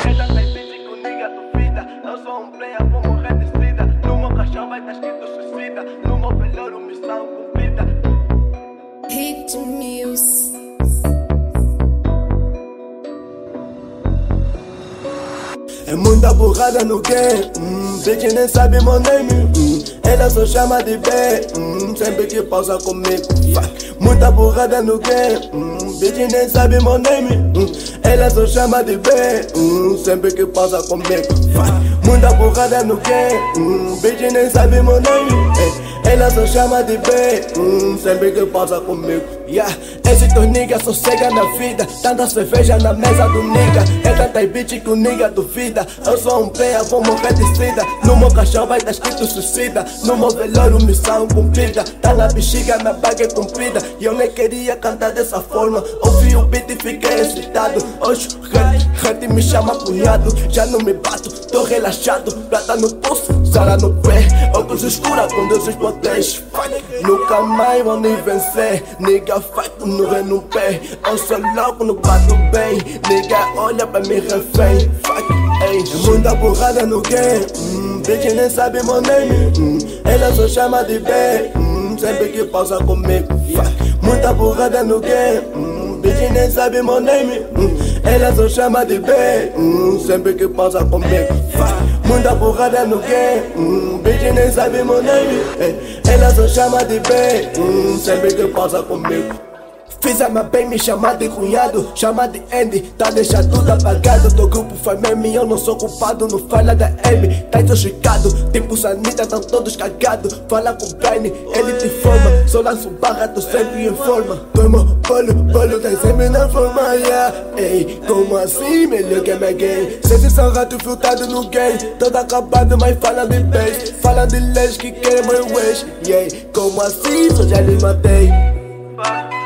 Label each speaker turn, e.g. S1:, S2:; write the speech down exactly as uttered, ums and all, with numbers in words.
S1: Ela tem bitch com nigga duvida. Eu sou um player, vou morrer de sida. No meu caixão vai tá escrito suicida. No meu velório missão cumprida.
S2: Hit Music.
S3: É muita burrada no game, hum, bitch nem sabe meu name, hum, ela só chama de B, hum, sempre que pausa comigo, fuck. Muita burrada no game, hum, bitch nem sabe meu name, hum, ela só chama de B, hum, sempre que pausa comigo, fuck. Muita burrada no game, hum, bitch nem sabe meu name, eh, ela só chama de B, hum, sempre que pausa comigo, yeah. Esse teu nigga só cega na vida, tanta cerveja na mesa do nigga, é tanta bitch que o nigga duvida. Eu sou um player, vou morrer de sida. No meu caixão vai tá escrito suicida. No meu velório missão cumprida. Tá na bexiga, minha baga é comprida. E eu nem queria cantar dessa forma. Ouvi o beat e fiquei excitado. Hoje hurt, hurt me chama cunhado. Já não me bato, tô relaxado. Prata no pulso, Zara no pé. Óculos escura com deuses potentes. Nunca mais vão me vencer. Nigga fight no rei no pé. Eu sou louco, não bato bem. Nigga olha pra mim refém. Fuck. Ei, é muita burrada no game, hum, bitch nem sabe meu name, hum, ela só chama de B, hum, sempre que pausa comigo, yeah. Muita burrada no game, hum, bitch nem sabe meu name, hum, ela só chama de B, hum, sempre que pausa comigo, yeah. Muita burrada no game, hum, bitch nem sabe meu name, eh, ela só chama de B, hum, sempre que pausa comigo. Fiz a minha bem me chamar de cunhado, chama de Andy, tá deixa tudo apagado. Teu grupo foi meme, eu não sou culpado, não fala da M, tá intoxicado. Tipo Sanita, tão todos cagados. Fala com o Benny, ele te informa. Só lanço barra, tu sempre informa. Toma bolo, bolo, tá sempre na forma, yeah. Ei, como assim, melhor que é gay? Vocês são rato filtrado no game, todo acabado, mas fala de base. Fala de leis que querem meu ex, yeah. Como assim, só já lhe matei.